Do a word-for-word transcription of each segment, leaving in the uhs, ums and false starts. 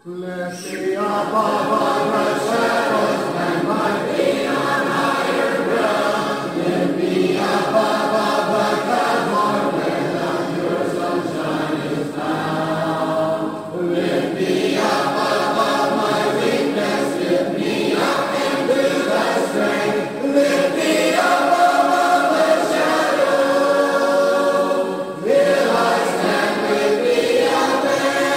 Lift me up above the shadows and my feet on higher ground. Lift me up above the clouds where the pure sunshine is found. Lift me up above my weakness. Lift me up into thy strength. Lift me up above the shadows. Till I stand with thee out there.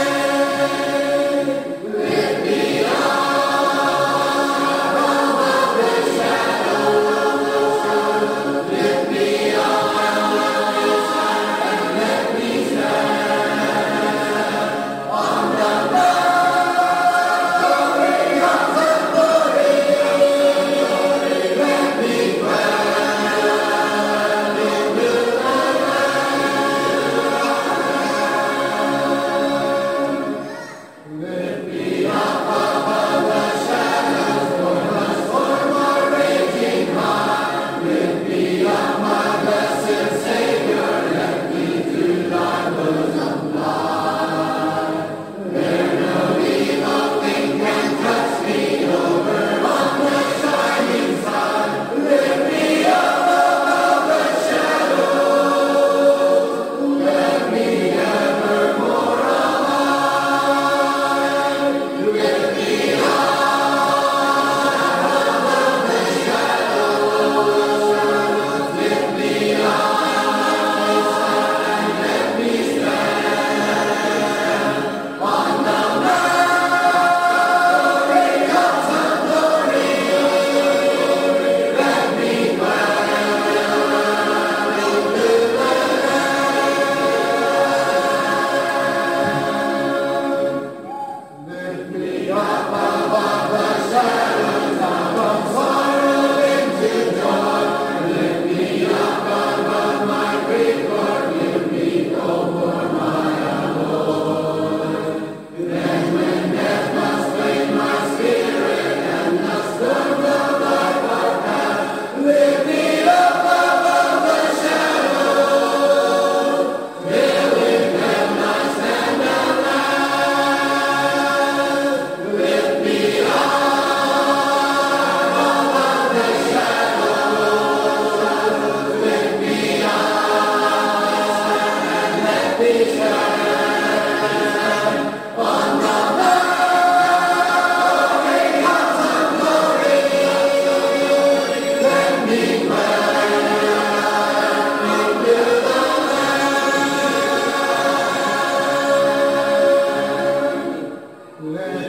Let